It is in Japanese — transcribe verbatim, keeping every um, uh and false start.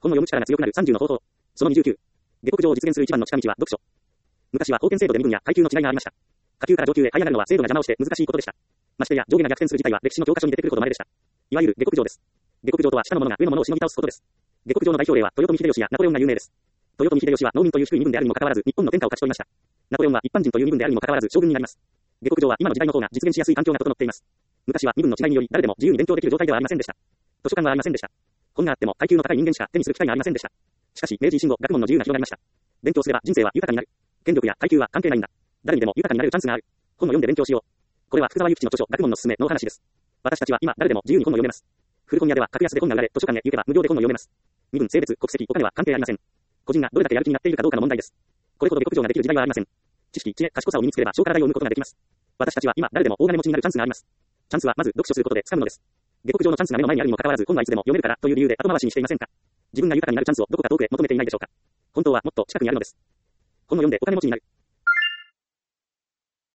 本を読む力が強くなるさんじゅうの方法。そのにじゅうきゅう。下克上を実現する一番の近道は読書。昔は封建制度で身分や階級の違いがありました。下級から上級へ這い上がるのは制度が邪魔をして難しいことでした。ましてや上下が逆転する事態は歴史の教科書に出てくるほど稀でした。いわゆる下克上です。下克上とは下の者が上の者をしのぎ倒すことです。下克上の代表例は豊臣秀吉やナポレオンが有名です。豊臣秀吉は農民という低い身分であるにもかかわらず日本の天下を勝ち取りました。ナポレオンは一般人という身分であるにもかかわらず将軍になります。下克上は今の時代の方が実現しやすい環境が整っています。昔は身分の違いにより誰でも自由に勉強できる状態ではありませんでした。図書館はありませんでした。本があっても階級の高い人間しか手にする機会がありませんでした。しかし明治維新後学問の自由が広がりました。勉強すれば人生は豊かになる。権力や階級は関係ないんだ。誰にでも豊かになれるチャンスがある。本を読んで勉強しよう。これは福沢諭吉の著書学問のすすめのお話です。私たちは今誰でも自由に本を読めます。古本屋では格安で本が売られ、図書館へ行けば無料で本を読めます。身分、性別、国籍、お金は関係ありません。個人がどれだけやる気になっているかどうかの問題です。これほど下克上ができる時代はありません。知識、知恵、賢さを身につければ小から大を生むことができます。私たちは今誰でも大金持ちになるチャンスがあります。チャンスはまず読書することで掴むのです。下克上のチャンスが目の前にあるにもかかわらず本はいつでも読めるからという理由で後回しにしていませんか。自分が豊かになるチャンスをどこか遠くへ求めていないでしょうか。本当はもっと近くにあるのです。本を読んでお金持ちになる。